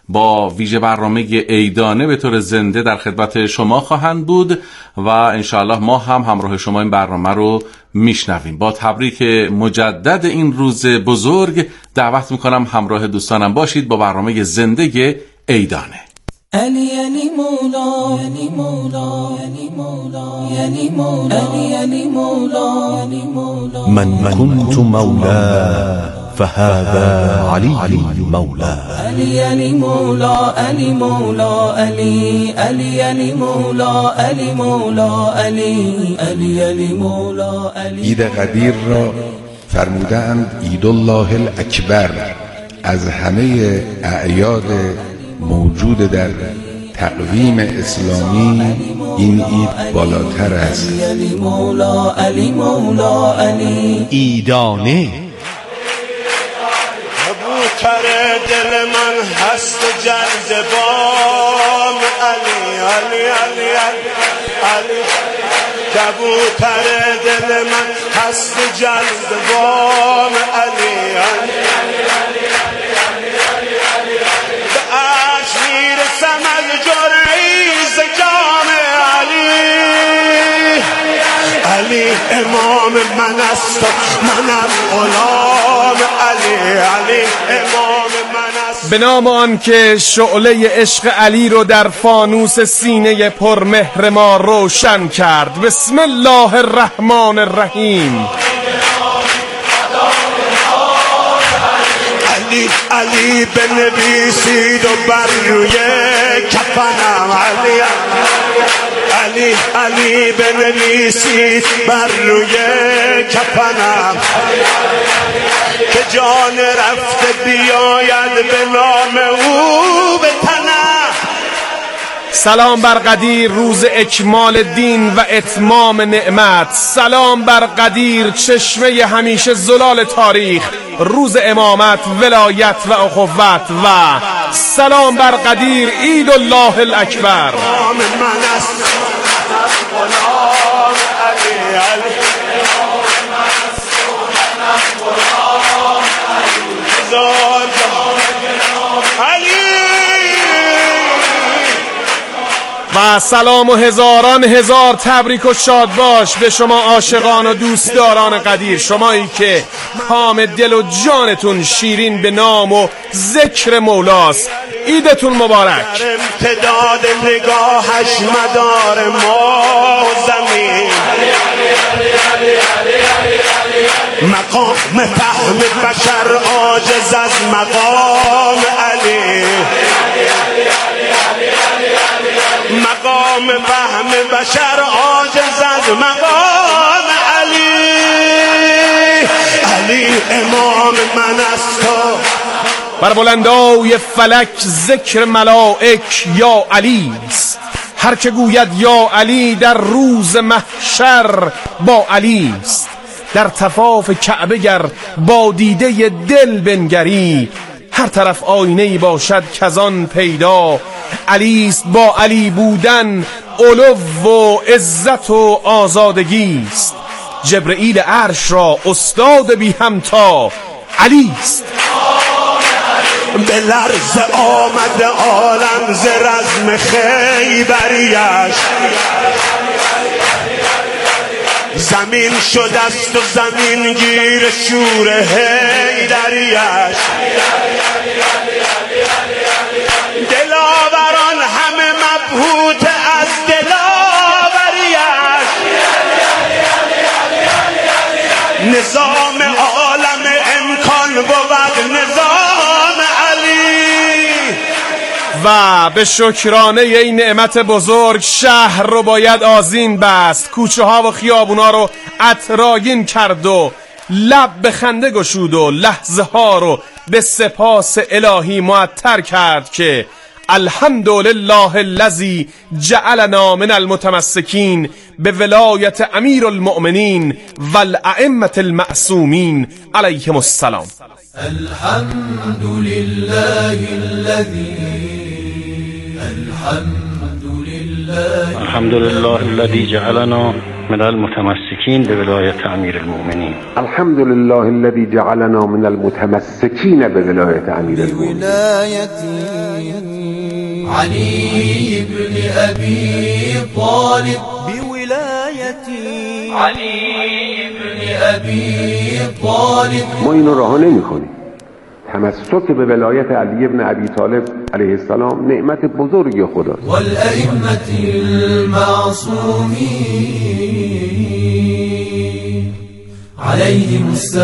با ویژه برنامه عیدانه به طور زنده در خدمت شما خواهند بود و انشاءالله ما هم همراه شما این برنامه رو میشنویم. با تبریک مجدد این روز بزرگ دعوت میکنم همراه دوستانم باشید با برنامه زنده عیدانه. علی علی مولا علی مولا علی مولا علی مولا علی مولا علی مولا من كنت مولا فهذا علي مولا علی علی مولا علی مولا علی علی علی مولا علی مولا علی علی علی مولا علی. عید قدیر را فرمودند عید الله الاکبر. از همه اعیاد موجود در تقویم اسلامی این عید بالاتر است. علی مولا علی مولا علی عیدانه. کبوتر دل من هست جذبان علی علی علی علی. کبوتر دل من هست جذبان علی علی. علی امام من است منم غلام علی. علی امام من است. به نام آن که شعله عشق علی رو در فانوس سینه پرمهر ما روشن کرد. بسم الله الرحمن الرحیم. علی علی بنویسید و بر روی کفنم علی علی علی بنویسید بر روی کفنم که جان رفته بیاید به نام او به تنم. سلام بر قدیر روز اکمال دین و اتمام نعمت. سلام بر قدیر چشمه همیشه زلال تاریخ، روز امامت، ولایت و اخوت. و سلام بر قدیر عید الله الاکبر. و سلام و هزاران هزار تبریک و شاد باش به شما عاشقان و دوستداران قدیر، شمایی که کام دل و جانتون شیرین به نام و ذکر مولاست. عیدتون مبارک. امتداد نگاهش مدار ما زمین، مقام فهم بشر عاجز از مقام علی. مقام فهم بشر عاجز از مقام علی. علی امام من است. بر بلندای فلک ذکر ملائک یا علی است. هر که گوید یا علی در روز محشر با علی است. در طواف کعبه گر با دیده دل بنگری، هر طرف آینه‌ای باشد کزان پیدا علی است. با علی بودن علو و عزت و آزادگی است. جبرئیل عرش را استاد بی همتا علی است. به لرز آمد عالم ز رزم خیبریش، زمین شده است و زمین گیر شور حیدریش. دلاوران همه مبهوت از دلاوریش. نظام عالم امکان بود نظام علی. و به شکرانه این نعمت بزرگ شهر رو باید آذین بست، کوچه ها و خیابونا رو عطرآگین کرد و لب به خنده گشود و لحظه ها رو به سپاس الهی معطر کرد که الحمدلله الذی جعلنا من المتمسکین به ولایت امیر المؤمنین و الائمة المعصومین علیهم السلام. الحمد لله الذي جعلنا من المتمسكين بولایت امیر المؤمنین. الحمد لله الذي جعلنا من المتمسكين بولایت امیر المؤمنین. علي بن أبي طالب بولايتي علي بن أبي طالب. ما اینو رها نمی‌کنیم. تمسک به ولایت علی ابن ابی طالب علیه السلام نعمت بزرگی خداست. والائمة المعصومين عليهم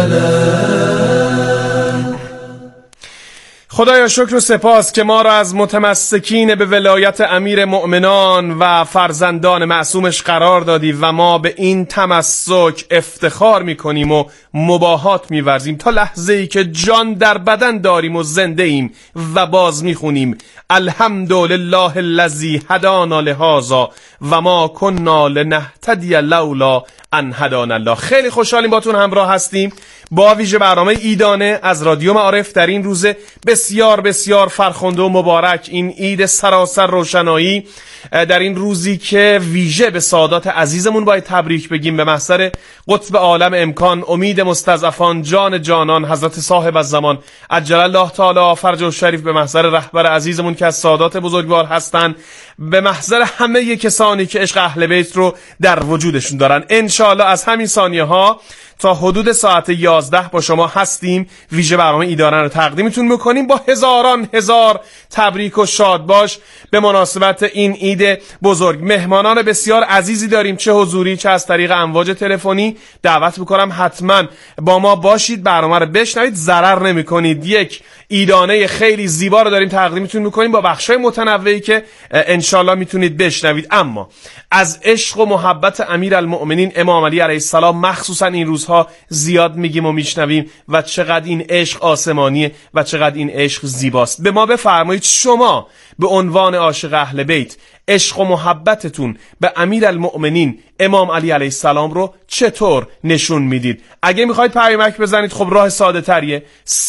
السلام. خدایا شکر و سپاس که ما را از متمسکین به ولایت امیر مؤمنان و فرزندان معصومش قرار دادی و ما به این تمسک افتخار میکنیم و مباهات میورزیم تا لحظه‌ای که جان در بدن داریم و زنده ایم و باز میخونیم الحمدلله الذی هدانا لهذا و ما کنا لنهتدی لولا ان هدانا الله. خیلی خوشحالیم باتون همراه هستیم با ویژه برنامه عیدانه از رادیو معارف در این روز بسیار بسیار فرخنده و مبارک، این عید سراسر روشنایی، در این روزی که ویژه به سادات عزیزمون باید تبریک بگیم، به محضر قطب عالم امکان، امید مستضعفان، جان جانان، حضرت صاحب الزمان عجل الله تعالی فرجه الشریف، به محضر رهبر عزیزمون که از سادات بزرگوار هستن، به محضر همه کسانی که عشق اهل بیت رو در وجودشون دارن. انشاءالله از همین ثانیه ها تا حدود ساعت 11 با شما هستیم، ویژه برنامه عیدانه رو تقدیمتون میکنیم با هزاران هزار تبریک و شاد باش به مناسبت این عید بزرگ. مهمانان بسیار عزیزی داریم، چه حضوری چه از طریق امواج تلفنی. دعوت میکنم حتما با ما باشید، برنامه رو بشنوید، ضرر نمیکنید. یک عیدانه خیلی زیبا رو داریم تقدیمتون میکنیم با بخشای متنوعی که انشالله میتونید بشنوید. اما از عشق و محبت امیرالمؤمنین امام علی علیه السلام مخصوصا این روزها زیاد میگیم و میشنویم و چقدر این عشق آسمانیه و چقدر این عشق زیباست. به ما بفرمایید شما به عنوان عاشق اهل بیت عشق و محبتتون به امیرالمؤمنین امام علی علیه السلام رو چطور نشون میدید؟ اگه میخواید پیامک بزنید خب راه ساده تریه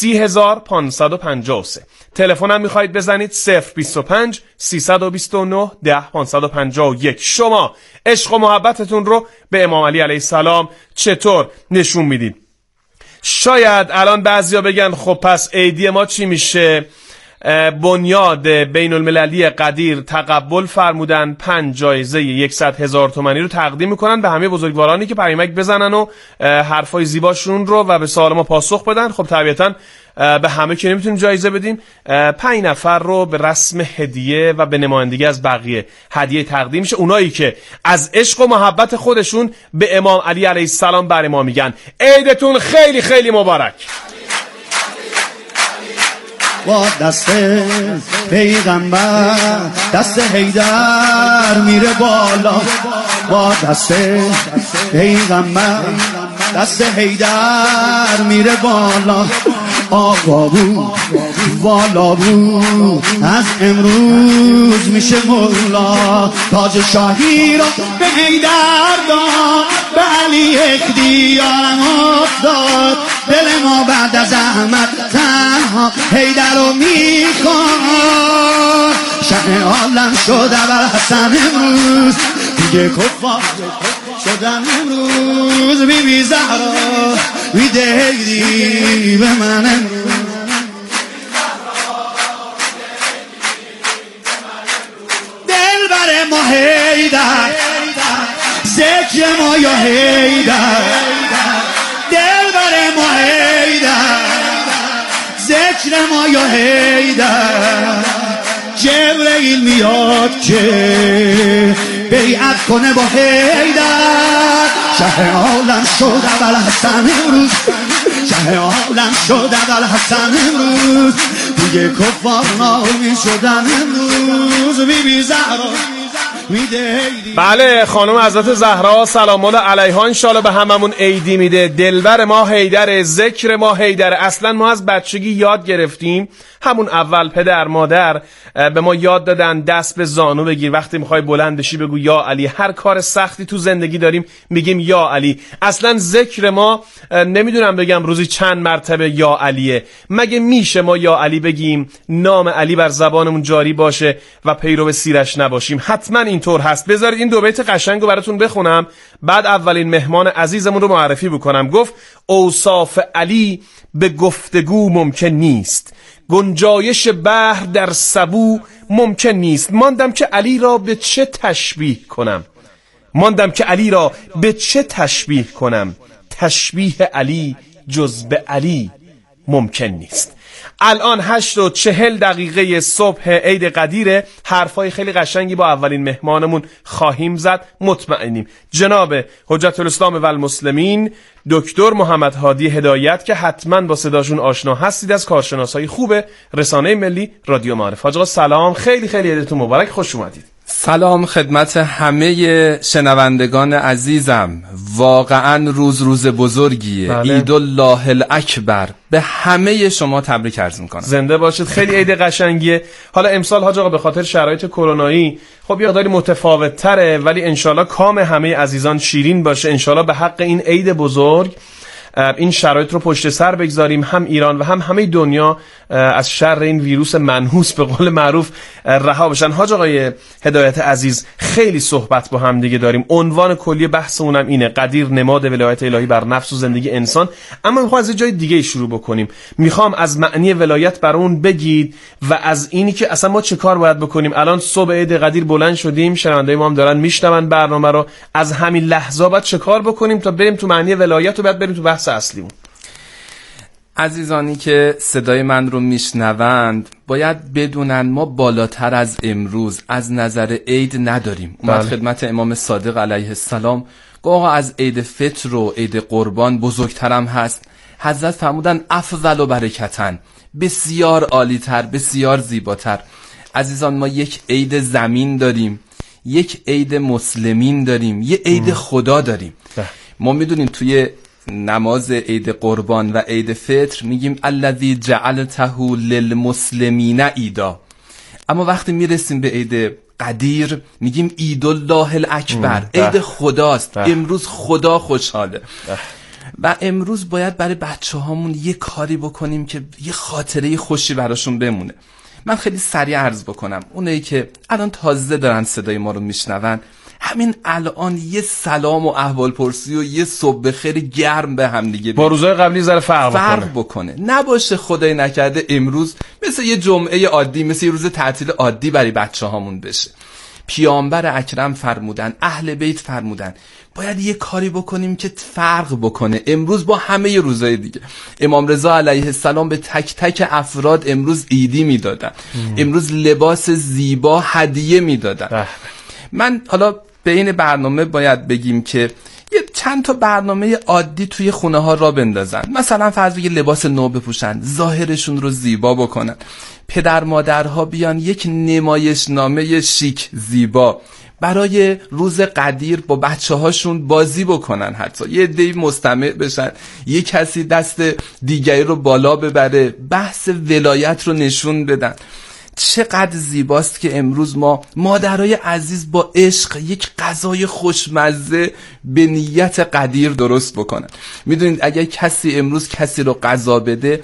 30553. تلفنم میخواید بزنید 025 329 10551. شما عشق و محبتتون رو به امام علی علیه السلام چطور نشون میدید؟ شاید الان بعضیا بگن خب پس عیدی ما چی میشه؟ بنیاد بین المللی قدیر تقبل فرمودن 5 جایزه 100,000 تومانی رو تقدیم میکنن به همه بزرگوارانی که پیامک بزنن و حرفای زیباشون رو و به سوال ما پاسخ بدن. خب طبیعتاً به همه که نمیتونیم جایزه بدیم، 5 نفر رو به رسم هدیه و به نمایندگی از بقیه هدیه تقدیم میشه. اونایی که از عشق و محبت خودشون به امام علی علیه السلام برای ما میگن عیدتون خیلی خیلی مبارک. با دست پیغمبر دست حیدر میره بالا، با دست پیغمبر دست حیدر میره بالا. آقا بود والا بود از امروز میشه مولا، تاج شاهی رو به حیدر داد، به علی اختیارم افتاد، دل ما بعد از احمد تنها حیدر رو میخواد. شه عالم شد ابوالحسن امروز، دیگه کفار شدن امروز، بی بی زهرا میدهیدی به من امروز. دل بر ما حیدر، ذکر ما یا حیدر، دل بر ما حیدر، ذکر ما یا حیدر. جبرئیل میاد که بیعت کنه با حیدر، شه عالم شد ابوالحسن امروز، شه عالم شد ابوالحسن امروز، دیگه کفار نامی شدن امروز، بی بی زهرا. بله خانم حضرت زهرا سلام الله علیها انشالله به هممون عیدی میده. دلبر ما حیدر، ذکر ما حیدر. اصلا ما از بچگی یاد گرفتیم، همون اول پدر مادر به ما یاد دادن دست به زانو بگیر، وقتی میخوای بلند بشی بگو یا علی. هر کار سختی تو زندگی داریم میگیم یا علی. اصلا ذکر ما نمیدونم بگم روزی چند مرتبه یا علیه. مگه میشه ما یا علی بگیم نام علی بر زبانمون جاری باشه و پیرو سیرش نباشیم؟ حتما اینطور هست. بذارید این 2 بیت قشنگ رو براتون بخونم، بعد اولین مهمان عزیزمون رو معرفی بکنم. گفت اوصاف علی به گفتگو ممکن نیست، گنجایش بحر در سبو ممکن نیست. ماندم که علی را به چه تشبیه کنم، تشبیه علی جز به علی ممکن نیست. الان 8:40 صبح عید قدیره. حرفای خیلی قشنگی با اولین مهمانمون خواهیم زد، مطمئنیم. جناب حجت الاسلام و المسلمین دکتر محمد هادی هدایت که حتما با صداشون آشنا هستید، از کارشناسای خوب رسانه ملی رادیو معارف. حاج آقا سلام، خیلی خیلی عیدتون مبارک، خوش اومدید. سلام خدمت همه شنوندگان عزیزم. واقعا روز بزرگیه. بله. عید الله الاکبر. به همه شما تبریک عرض میکنم. زنده باشید. خیلی عید قشنگیه. حالا امسال حاج آقا به خاطر شرایط کرونایی خب یه مقداری متفاوت تره، ولی انشالله کام همه عزیزان شیرین باشه. انشالله به حق این عید بزرگ این شرایط رو پشت سر بگذاریم، هم ایران و هم همه دنیا از شر این ویروس منحوس به قول معروف رها بشن. حاج آقای هدایت عزیز، خیلی صحبت با هم دیگه داریم. عنوان کلی بحثمونم اینه، قدیر نماد ولایت الهی بر نفس و زندگی انسان. اما میخوام از جای دیگه شروع بکنیم. میخوام از معنی ولایت برامون بگید و از اینی که اصلا ما چه کار باید بکنیم. الان صبح عید قدیر بلند شدیم، شنوندای ما هم دارن میشنون برنامه رو. از همین لحظه بعد چه کار بکنیم تا بریم تو معنی ولایت و بعد بریم تو بحث اصلیمون. عزیزانی که صدای من رو میشنوند باید بدونن ما بالاتر از امروز از نظر عید نداریم. اومد خدمت امام صادق علیه السلام گفت آقا از عید فطر و عید قربان بزرگترم هست. حضرت فرمودن افضل و برکتن، بسیار عالیتر، بسیار زیباتر. عزیزان ما یک عید زمین داریم، یک عید مسلمین داریم، یک عید خدا داریم. ما میدونیم توی نماز عید قربان و عید فطر میگیم الذی جعلته للمسلمین عیدا، اما وقتی میرسیم به عید قدیر میگیم عید الله الاکبر، عید خداست. امروز خدا خوشحاله و امروز باید برای بچه هامون یه کاری بکنیم که یه خاطره خوشی براشون بمونه. من خیلی سریع عرض بکنم، اونایی که الان تازه دارن صدای ما رو میشنون، همین الان یه سلام و احوال پرسی و یه صبح بخیر گرم به هم دیگه با روزهای قبلی ذره فرق بکنه. نباشه خدای نکرده امروز مثل یه جمعه عادی، مثل یه روز تعطیل عادی برای بچه هامون بشه. پیامبر اکرم فرمودن، اهل بیت فرمودن باید یه کاری بکنیم که فرق بکنه امروز با همه روزهای دیگه. امام رضا علیه السلام به تک تک افراد امروز عیدی میدادن، امروز لباس زیبا هدیه میدادن. من حالا به این برنامه باید بگیم که یه چند تا برنامه عادی توی خونه ها را بندازن. مثلا فرض بگیر لباس نو بپوشن، ظاهرشون رو زیبا بکنن. پدر مادرها بیان یک نمایشنامه شیک زیبا برای روز قدیر با بچه هاشون بازی بکنن، حتی یه عده‌ای مستمع بشن، یه کسی دست دیگری رو بالا ببره، بحث ولایت رو نشون بدن. چقدر زیباست که امروز ما مادرای عزیز با عشق یک غذای خوشمزه به نیت قدیر درست بکنن. میدونید اگر کسی امروز کسی رو غذا بده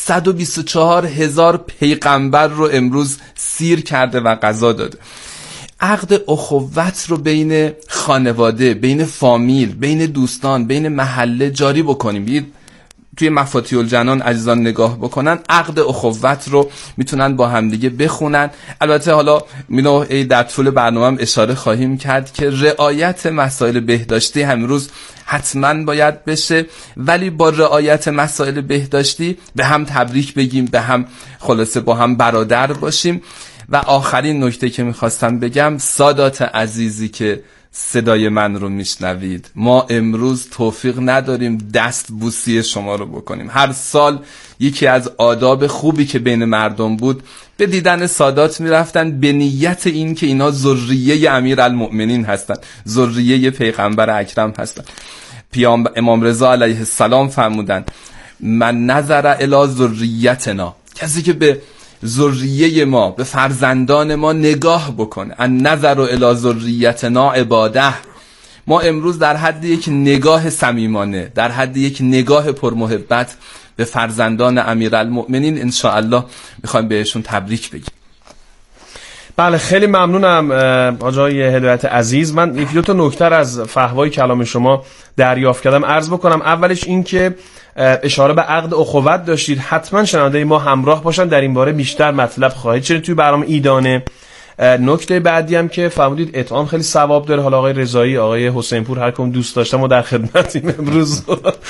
124,000 پیغمبر رو امروز سیر کرده و غذا داده. عقد اخوت رو بین خانواده، بین فامیل، بین دوستان، بین محله جاری بکنیم. توی مفاتیح الجنان عزیزان نگاه بکنن، عقد اخوت رو میتونن با همدیگه بخونن. البته حالا منو در طول برنامه هم اشاره خواهیم کرد که رعایت مسائل بهداشتی امروز حتما باید بشه، ولی با رعایت مسائل بهداشتی به هم تبریک بگیم، به هم خلاصه با هم برادر باشیم. و آخرین نکته که میخواستم بگم، سادات عزیزی که صدای من رو میشنوید، ما امروز توفیق نداریم دست بوسی شما رو بکنیم. هر سال یکی از آداب خوبی که بین مردم بود، به دیدن سادات میرفتن به نیت این که اینا ذریه امیرالمؤمنین هستن، ذریه پیغمبر اکرم هستن. امام رضا علیه السلام فرمودن من نظر الی ذریتنا، کسی که به ذریه ما، به فرزندان ما نگاه بکنه، ان نظر الی ذریتنا عباده. ما امروز در حد یک نگاه صمیمانه، در حد یک نگاه پرمحبت به فرزندان امیرالمؤمنین ان شاء الله میخوایم بهشون تبریک بگیم. بله خیلی ممنونم آقای هدایت عزیز. من یک دو تا نکته از فحوای کلام شما دریافت کردم، عرض بکنم. اولش این که اشاره به عقد اخوت داشتید، حتما شنونده ما همراه باشن، در این باره بیشتر مطلب خواهید شنید توی برنامه ایدانه. نکته بعدی هم که فرمودید اطعام خیلی ثواب داره. حالا آقای رضایی، آقای حسین پور، هر کدوم دوست داشتم ما در خدمتیم امروز.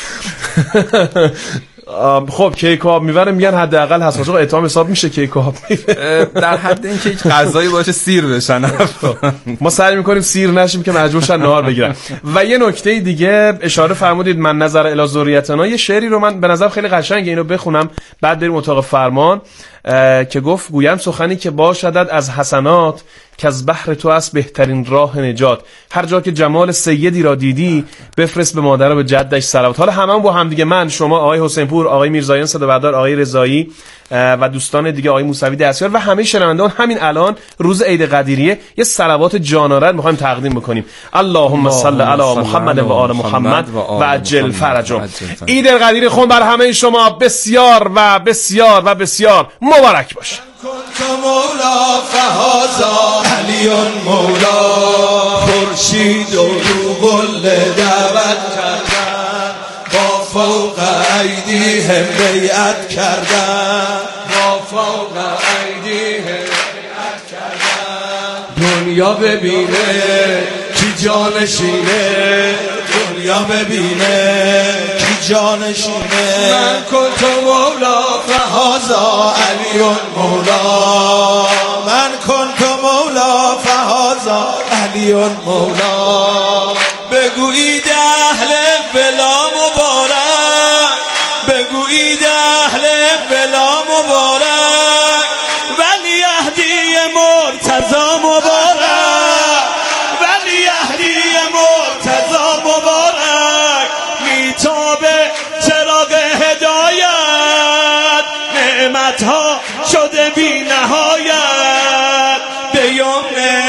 خب کیک آب میبرن، میگن حداقل حساس آقا اطعام حساب میشه کیک آب در حد اینکه یک غذایی باشه سیر بشن. ما سعی میکنیم سیر نشیم که مجبور شن نهار بگیرن. و یه نکته دیگه اشاره فرمودید من نظر الی ذریتنا، یه شعری رو من به نظر خیلی قشنگه، اینو بخونم بعد بریم اتاق فرمان، که گفت گویم سخنی که باشدد از حسنات، که از بحر تو است بهترین راه نجات. هر جا که جمال سیدی را دیدی، بفرست به مادر و به جدش صلوات. حالا هممون با هم دیگه، من، شما، آقای حسین پور، آقای میرزایان صدابردار، آقای رضایی و دوستان دیگه، آقای موسوی دستیار و همه شنوندگان، همین الان روز عید قدیریه یه صلوات جانورد می‌خوایم تقدیم بکنیم. اللهم صل علی محمد و آل محمد و عجل فرجهم. عید قدیر خون بر همه شما بسیار و بسیار و بسیار مبارک باشه. کنت مولا فهازا علی مولا، خورشید و رو قله دعوت کردن، با فوق ایدیهم بیعت کردن، با فوق ایدیهم بیعت کردن. دنیا ببینه کی جانشینه، دنیا ببینه کی جانشینه. من کنت مولا فهازا علی مولا، من کنت مولا فهازا علی مولا. بگویید اهل بلا مبارک، بگویید اهل بلا مبارک، ولی اهدی مرتضی مبارک، ولی اهدی مرتضی مبارک. میتابه چراغ هدایت، نعمتها شده بی نهایت، به یمن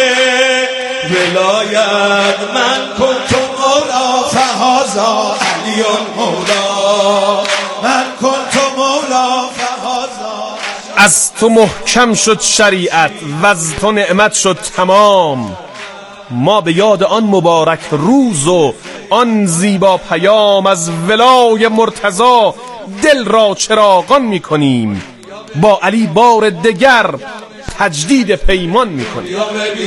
ولایت. من کنت مولا فهازا علی مولا، من کنت مولا فهازا. از تو محکم شد شریعت و از تو نعمت شد تمام، ما به یاد آن مبارک روز و آن زیبا پیام، از ولای مرتضی دل را چراغان میکنیم، با علی بار دگر تجدید پیمان میکنیم.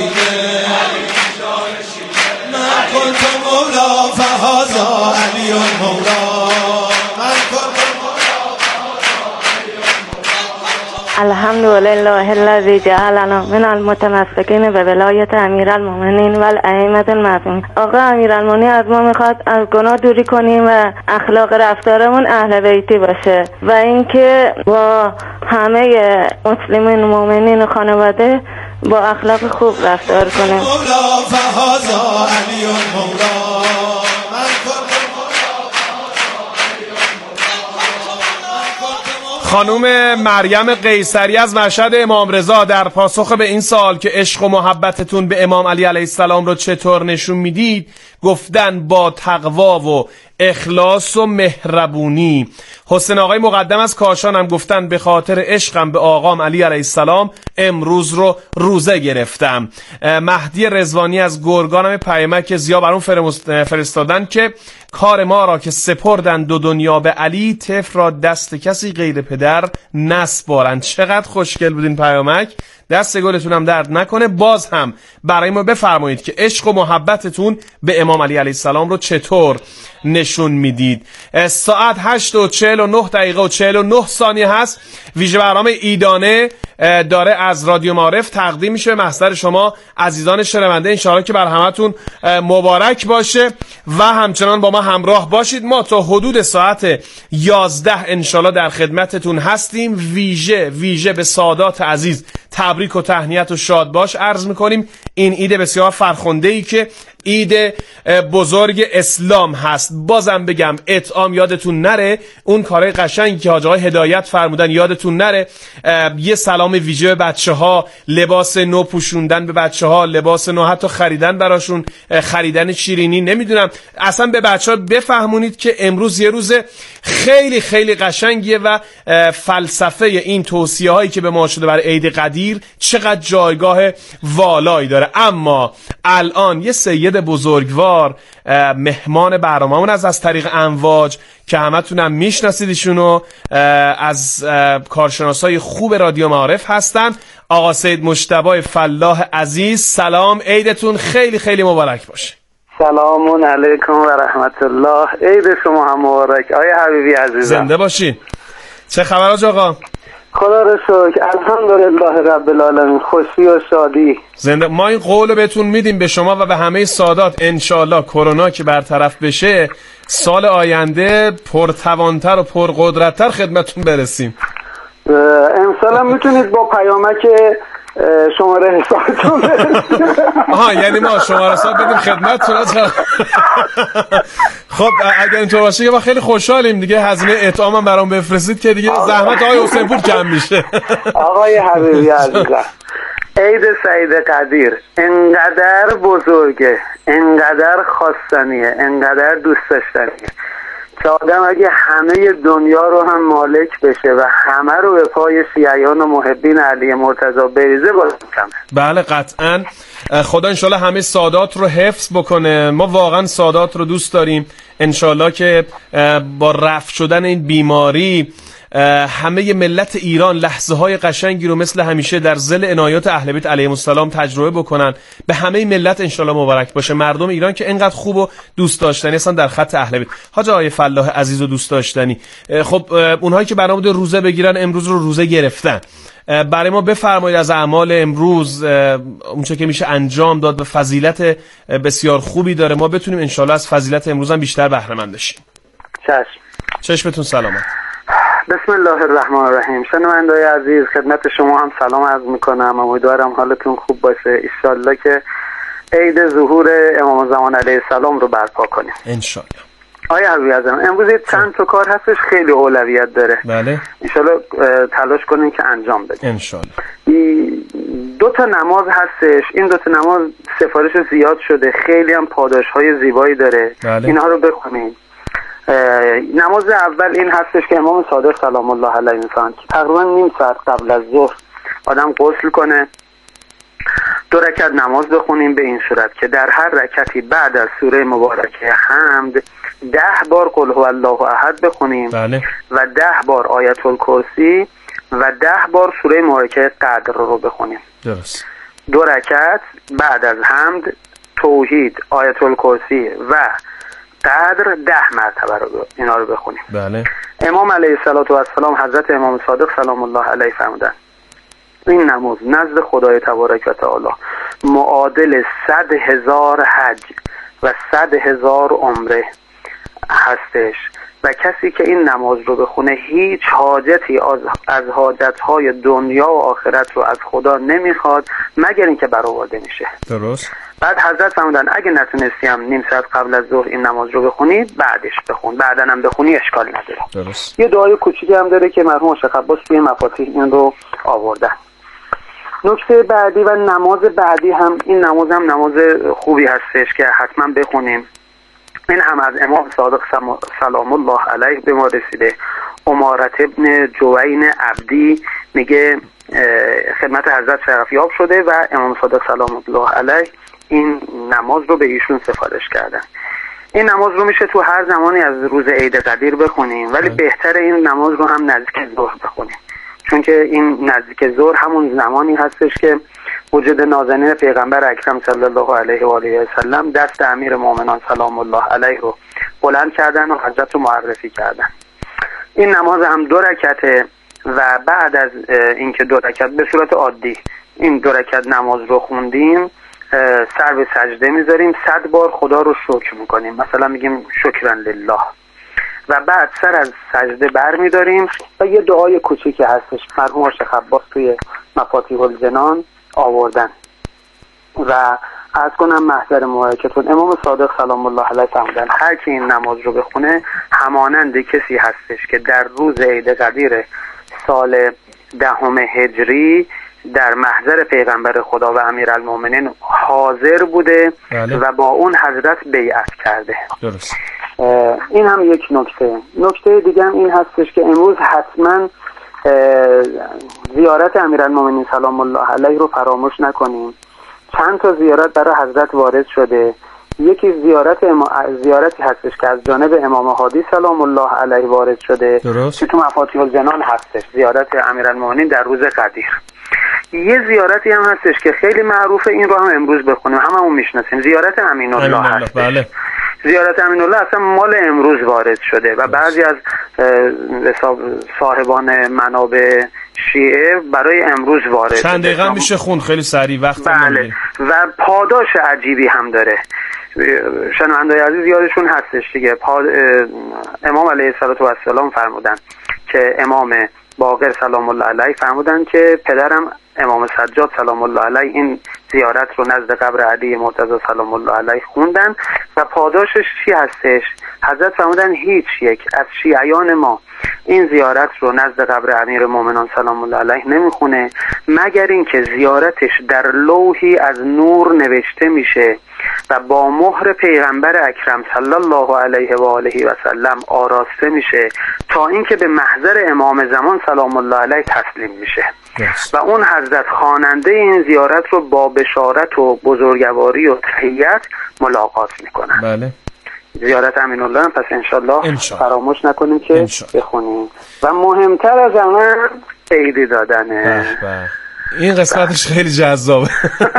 من کنت مولا فهازا علی مولا، من کنت الحمدلله الذی جعلنا من المتمسکین به ولایت امیرالمومنین و الائمه المعصومین. آقا امیرالمومنین از ما میخواد از گناه دوری کنیم و اخلاق رفتارمون اهل بیتی باشه و اینکه با همه مسلمین مؤمنین و خانواده با اخلاق خوب رفتار کنیم. مولا فهازا علی مولا، من کنت خانوم مریم قیصری از مشهد امام رضا در پاسخ به این سوال که عشق و محبتتون به امام علی علیه السلام رو چطور نشون میدید، گفتن با تقوا و اخلاص و مهربونی. حسین آقای مقدم از کاشان هم گفتن به خاطر عشقم به آقام علی علیه السلام امروز رو روزه گرفتم. مهدی رضوانی از گرگان هم پیامک زیا برام فرستادن که کار ما را که سپردن دو دنیا به علی، طفل را دست کسی غیر پدر نسپارند. چقدر خوشگل بودین پیامک، دست گلتون هم درد نکنه. باز هم برای ما بفرمایید که عشق و محبتتون به امام علی علیه السلام رو چطور نشون میدید. ساعت 8:49 هست. ویژه برنامه ایدانه داره از رادیو معارف تقدیم میشه به محضر شما عزیزان شنونده. انشاءالله که بر همتون مبارک باشه و همچنان با ما همراه باشید. ما تا حدود ساعت 11 انشاءالله در خدمتتون هستیم. ویژه به سادات عزیز تبریک و تهنیت و شاد باش عرض میکنیم. این عید بسیار فرخنده‌ای که عید بزرگ اسلام هست. بازم بگم اطعام یادتون نره، اون کارهای قشنگی که حاج آقای هدایت فرمودن یادتون نره. یه سلام ویژه به بچه‌ها، لباس نو پوشوندن به بچه‌ها، لباس نو حتی خریدن براشون، خریدن شیرینی، نمیدونم اصلا به بچه‌ها بفهمونید که امروز یه روز خیلی خیلی قشنگیه و فلسفه این توصیه هایی که به ما شده برای عید قدیر چقدر جایگاه والایی داره. اما الان یه سید بزرگوار مهمان برنامه‌مون از طریق امواج که همتونم میشناسید ایشونو، از کارشناسای خوب رادیو معارف هستن، آقا سید مجتبی فلاح عزیز. سلام، عیدتون خیلی خیلی مبارک باشه. سلام علیکم و رحمت الله. عید شما هم مبارک آیا حبیبی عزیزم. زنده باشین. چه خبر آقا؟ خدا رو شکر، الحمدلله رب العالمین، خوشی و شادی. زنده. ما این قولو بهتون میدیم به شما و به همه سادات، انشالله کرونا که برطرف بشه سال آینده پرتوانتر و پرقدرتتر خدمتتون برسیم. امسال هم میتونید با پیامک شماره حسابتون برسید. آها، یعنی ما شماره حساب بدیم خدمتتون. خب اگر اینطور باشه که ما خیلی خوشحالیم دیگه. هزینه اطعام هم برام بفرستید که دیگه زحمت آقای حسین پور کم میشه. آقای حبیبی عزیزم، عید سعید قدیر انقدر بزرگه، انقدر خواستنیه، انقدر دوست داشتنیه که آدم اگه همه دنیا رو هم مالک بشه و همه رو به پای شیعیان و محبین علی مرتضی بریزه باز کمه. بله قطعا. خدا انشالله همه سادات رو حفظ بکنه. ما واقعا سادات رو دوست داریم. انشالله که با رفع شدن این بیماری همه ملت ایران لحظه های قشنگی رو مثل همیشه در ظل عنایات اهل بیت علیهم السلام تجربه بکنن. به همه ملت انشالله مبارک باشه. مردم ایران که اینقدر خوب و دوست داشتنی هستن در خط اهل بیت. حاج آقای فلاح عزیز و دوست داشتنی، خب اونهایی که برنامه بوده روزه بگیرن امروز رو روزه گرفتن، برای ما بفرمایید از اعمال امروز اونچه که میشه انجام داد و فضیلت بسیار خوبی داره، ما بتونیم انشالله از فضیلت امروز هم بیشتر بهره مند بشیم. چشمتون سلامت. بسم الله الرحمن الرحیم. شنونده‌های عزیز، خدمت شما هم سلام عرض میکنم. امیدوارم حالتون خوب باشه. انشالله که عید ظهور امام زمان علیه السلام رو برپا کنیم انشالله. آیا حبیبی عزیزم، امروز چند تا کار هستش خیلی اولویت داره. بله انشالله تلاش کنیم که انجام بدیم. انشالله. 2 تا نماز هستش. این 2 تا نماز سفارش زیاد شده، خیلی هم پاداش‌های زیبایی داره. بله. اینها رو بخونیم. نماز اول این هستش که امام صادق سلام الله علیه میفرمایند که تقریبا نیم ساعت قبل از ظهر آدم غسل کنه، 2 رکعت نماز بخونیم به این صورت که در هر رکعتی بعد از سوره مبارکه حمد 10 بار قل هو الله احد بخونیم. بله. و 10 بار آیت الکرسی و 10 بار سوره مبارکه قدر رو بخونیم. درست. 2 رکعت بعد از حمد توحید، آیت الکرسی و قدر 10 مرتبه رو اینا رو بخونیم. بله. امام علیه السلام حضرت امام صادق سلام الله علیه فرمودن این نماز نزد خدای تبارک و تعالی معادل 100,000 حج و 100,000 عمره هستش و کسی که این نماز رو بخونه هیچ حاجتی از حاجتهای دنیا و آخرت رو از خدا نمیخواد مگر اینکه برآورده میشه. درست. بعد حضرت فرمودن اگه نتونستی هم نیم ساعت قبل از ظهر این نماز رو بخونی بعدش بخون، بعدن هم بخونی اشکال نداره. درست. یه دعای کوچیکی هم داره که مرحوم شیخ عباس توی مفاتیح این رو آوردن. نکته بعدی و نماز بعدی هم این نماز هم نماز خوبی هستش که حتما بخونیم. این هم از امام صادق سلام الله علیه به ما رسیده. امارت ابن جوین عبدی میگه خدمت حضرت شرفیاب شده و امام صادق سلام الله علیه این نماز رو به ایشون سفارش کردن. این نماز رو میشه تو هر زمانی از روز عید قدیر بخونیم، ولی بهتر این نماز رو هم نزدیک ظهر بخونیم، چون که این نزدیک ظهر همون زمانی هستش که وجود نازنین پیغمبر اکرم صلی الله علیه و آله و سلم دست امیر مومنان سلام الله علیه رو بلند کردن و حضرت رو معرفی کردن. این نماز هم 2 رکعته و بعد از اینکه 2 رکعت به صورت عادی این 2 رکعت نماز رو خوندیم سر به سجده میذاریم، 100 بار خدا رو شکر میکنیم، مثلا میگیم شکرا لله و بعد سر از سجده بر میداریم و یه دعای کوچیکی هستش مرحوم شیخ عباس توی مفاتیح الجنان آوردن و عرض کنم محضر مبارکتون امام صادق سلام الله علیه فرمودن هر کی این نماز رو بخونه همانند کسی هستش که در روز عید قدیر سال 10 هجری در محضر پیغمبر خدا و امیرالمومنین حاضر بوده. بله. و با اون حضرت بیعت کرده. درست. این هم یک نکته دیگه هم این هستش که امروز حتما زیارت امیرالمومنین سلام الله علیه رو فراموش نکنیم. چند تا زیارت برای حضرت وارد شده. یکی زیارتی هستش که از جانب امام هادی سلام الله علیه وارد شده که تو مفاتیح الجنان هستش، زیارت امیرالمومنین در روز قدیر. یه زیارتی هم هستش که خیلی معروفه، این رو هم امروز بخونیم، هممون میشناسیم، زیارت امین الله هستش. بله. زیارت امین الله اصلا مال امروز وارد شده و بعضی از صاحبان منابع شیعه برای امروز وارد شده. چند دقیقه میشه خون، خیلی سریع وقت. بله. و پاداش عجیبی هم داره. شنونده‌های عزیز یادشون هستش دیگه، امام علیه السلام فرمودن که امام باقر سلام الله علیه فرمودن که پدرم امام سجاد سلام الله علیه این زیارت رو نزد قبر علی مرتضی سلام الله علیه خوندن و پاداشش چی هستش؟ حضرت فرمودن هیچ یک از شیعیان ما این زیارت رو نزد قبر امیرالمومنین سلام الله علیه نمیخونه مگر اینکه زیارتش در لوحی از نور نوشته میشه و با مهر پیغمبر اکرم صلی الله علیه و آله و سلم آراسته میشه تا اینکه به محضر امام زمان سلام الله علیه تسلیم میشه. و اون حضرت خواننده این زیارت رو با بشارت و بزرگواری و تحیت ملاقات میکنن. بله. زیارت امین الله هم پس انشالله فراموش نکنیم که بخونیم. و مهمتر از همه عیدی دادنه. این قسمتش خیلی جذابه.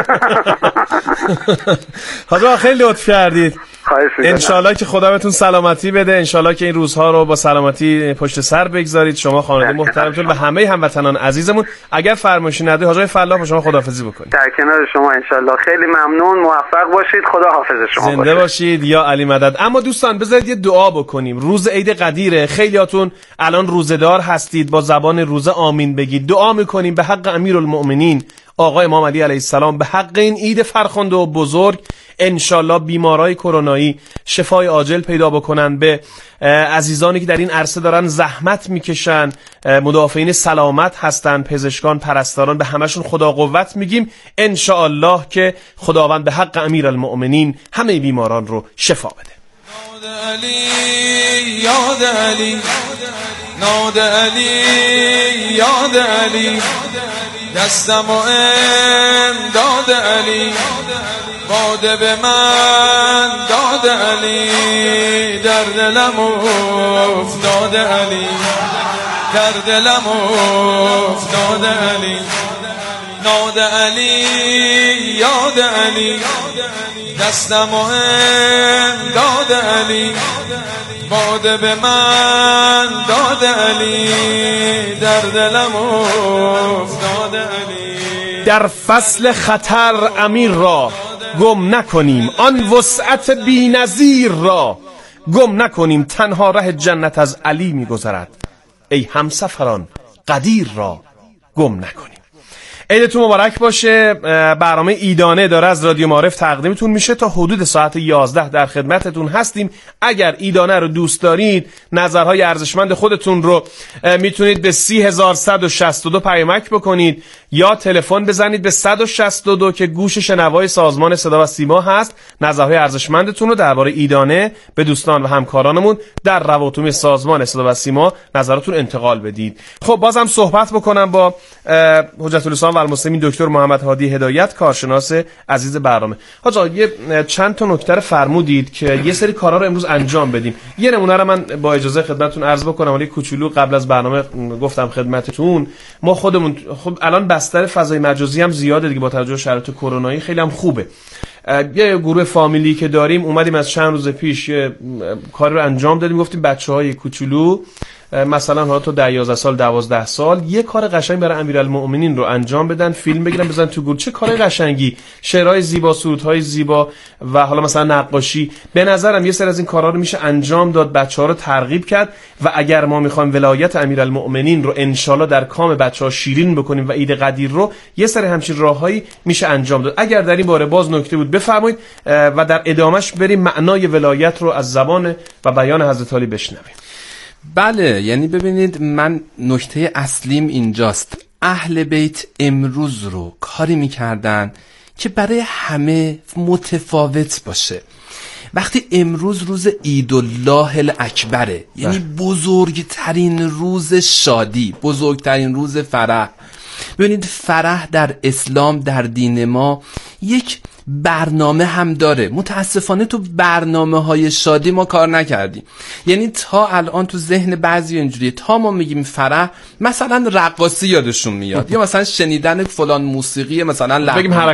حالا خیلی لطف کردید. انشالله که خدا بهتون سلامتی بده، انشالله که این روزها رو با سلامتی پشت سر بگذارید، شما خانواده محترمتون و همه هموطنان عزیزمون. اگر فرمایشی نداری حاج فلاح با شما خداحافظی بکنید. در کنار شما انشالله. خیلی ممنون، موفق باشید، خدا حافظ شما زنده باشه. باشید یا علی مدد. اما دوستان بذارید یه دعا بکنیم. روز عید قدیره، خیلیاتون الان روزه‌دار هستید، با زبان روزه آمین بگید. دعا میکنیم به حق امیرالمؤمنین آقا امام علی علیه السلام، به حق این عید فرخنده و بزرگ، انشالله بیمارای کرونایی شفای عاجل پیدا بکنن، به عزیزانی که در این عرصه دارن زحمت میکشن، مدافعین سلامت هستن، پزشکان، پرستاران، به همشون خدا قوت میگیم. انشالله که خداوند به حق امیرالمؤمنین همه بیماران رو شفا بده. یاد علی، ناد علی، یاد علی، دستم و امداد علی، باده به من داد علی، در دلم افتاد علی، در دلم افتاد علی، ناد علی، یاد علی، دستم و امداد علی، باده به من داد علی، در دلم افتاد علی. در فصل خطر امیر را گم نکنیم، آن وسعت بی نظیر را گم نکنیم، تنها ره جنت از علی میگذرد، ای همسفران قدیر را گم نکنیم. عیدتون مبارک باشه. برنامه عیدانه داره از رادیو معارف تقدیمتون میشه. تا حدود ساعت 11 در خدمتتون هستیم. اگر عیدانه رو دوست دارید، نظرهای ارزشمند خودتون رو میتونید به 3162 پیامک بکنید یا تلفن بزنید به 162 که گوش شنوای سازمان صدا و سیما هست. نظرهای ارزشمندتون رو درباره عیدانه به دوستان و همکارانمون در رواتوم سازمان صدا و سیما نظراتون انتقال بدید. خب بازم صحبت بکنم با حجت الاسلام و المسلمین دکتر محمد هادی هدایت، کارشناس عزیز برنامه. حاجا یه چند تا نکته رو فرمودید که یه سری کارا رو امروز انجام بدیم. یه نمونه رو من با اجازه خدمتتون عرض بکنم. ولی کوچولو قبل از برنامه گفتم خدمتتون، ما خودمون خب الان بستر فضای مجازی هم زیاده دیگه، با توجه به شرایط کرونایی خیلی هم خوبه. یه گروه فامیلی که داریم اومدیم از چند روز پیش یه کاری رو انجام دادیم، گفتیم بچه‌های کوچولو مثلا حالا تو 11 سال 12 سال یه کار قشنگ برای امیرالمؤمنین رو انجام بدن، فیلم بگیرن بزنن تو گروه. چه کار قشنگی، شعرهای زیبا، سرودهای زیبا و حالا مثلا نقاشی. به نظرم یه سری از این کارا رو میشه انجام داد، بچه‌ها رو ترغیب کرد. و اگر ما میخوایم ولایت امیرالمؤمنین رو انشالله در کام بچه‌ها شیرین بکنیم و عید قدیر رو، یه سری همچین راههایی میشه انجام داد. اگر در این باره باز نکته بود بفرمایید و در ادامهش بریم معنای ولایت رو از زبان و بیان حضرت علی بشنویم. بله، یعنی ببینید، من نکته اصلیم اینجاست. اهل بیت امروز رو کاری میکردن که برای همه متفاوت باشه وقتی امروز روز عید الله الاکبره، یعنی بزرگترین روز شادی، بزرگترین روز فرح. ببینید فرح در اسلام، در دین ما یک برنامه هم داره. متاسفانه تو برنامه‌های شادی ما کار نکردیم. یعنی تا الان تو ذهن بعضی اینجوریه، تا ما میگیم فرح مثلا رقاصی یادشون میاد یا مثلا شنیدن فلان موسیقی مثلا بگیم